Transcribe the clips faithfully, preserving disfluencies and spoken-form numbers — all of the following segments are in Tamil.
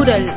குரல்.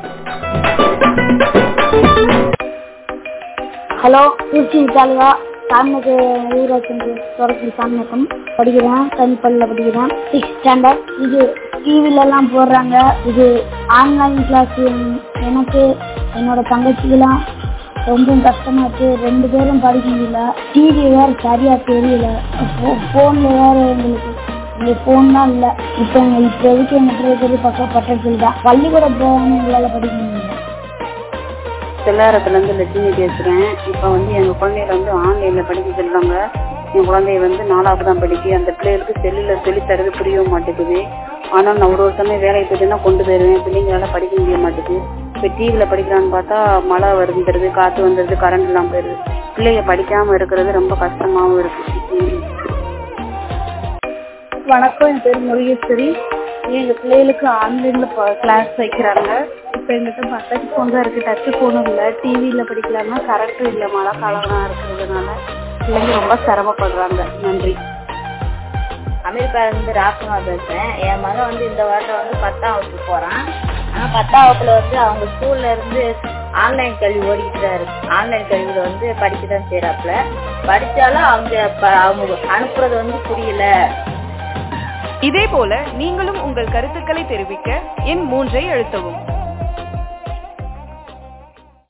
ஹலோ, திருச்சி தாலுகா சாமிக்கு ஊராட்சி தொடர்ச்சி சாமியக்கம் படிக்கிறேன். தனிப்பள்ளியில் படிக்கிறேன். Six standard. இது டிவிலெல்லாம் போடுறாங்க. இது ஆன்லைன் கிளாஸ். எனக்கு என்னோட தங்கச்சிக்கெல்லாம் ரொம்ப கஷ்டமா இருக்கு. ரெண்டு பேரும் படிக்க முடியல. டிவி வேற சரியா தெரியல. போன்ல வேற எங்களுக்கு இங்க போன் தான் இல்லை. இப்போ எங்க இப்போ எதுக்கு எங்க பெரிய பெரிய பக்கம் பட்டத்தில் தான் பள்ளிக்கூட போகாம எங்களால் படிக்க முடியல. செல்லாரத்துலேருந்து லட்சுமி பேசுகிறேன். இப்போ வந்து எங்கள் குழந்தைகளை வந்து ஆன்லைனில் படிக்க சொல்கிறாங்க. என் குழந்தைய வந்து நாலாவது தான் படிக்க. அந்த பிள்ளைகளுக்கு செல்லில் சொல்லித்தரது புரியவும் மாட்டேங்குது. ஆனால் நான் ஒரு ஒரு சமயம் வேலைக்கு போயிட்டுன்னா கொண்டு போயிடுவேன். பிள்ளைங்களால படிக்க முடிய மாட்டேங்குது. இப்போ டிவியில் படிக்கலான்னு பார்த்தா மழை வந்துடுது, காற்று வந்துடுது, கரண்ட் இல்லாமல் போயிடுது. பிள்ளைங்க படிக்காமல் இருக்கிறது ரொம்ப கஷ்டமாகவும் இருக்குது. வணக்கம், என் பேர் முருகேஸ்வரி. எங்கள் பிள்ளைகளுக்கு ஆன்லைனில் கிளாஸ் வைக்கிறாங்க. இப்போ எங்கிட்ட பட்டச் ஃபோன் தான் இருக்குது, டச்சு ஃபோனும் இல்லை. டிவியில் படிக்கலாம்னா கரண்ட்டும் இல்லை. மழை காலமாக இருக்கிறதுனால பிள்ளைங்க ரொம்ப சிரமப்படுறாங்க. நன்றி. அமெரிக்காவிலேருந்து ராசனா பேசுகிறேன். என் மகன் வந்து இந்த வருடம் வந்து பத்தாம் வகுப்பு போகிறான். ஆனால் பத்தாம் வகுப்புல வந்து அவங்க ஸ்கூல்ல இருந்து ஆன்லைன் கல்வி ஓடிக்கிட்டு தான் இருக்கு. ஆன்லைன் கல்வியில் வந்து படிக்க தான் செய்கிறாப்புல. படித்தாலும் அவங்க அவங்க அனுப்புறது வந்து புரியல. இதே போல நீங்களும் உங்கள் கருத்துக்களை தெரிவிக்க எண் மூன்றை அழுத்தவும்.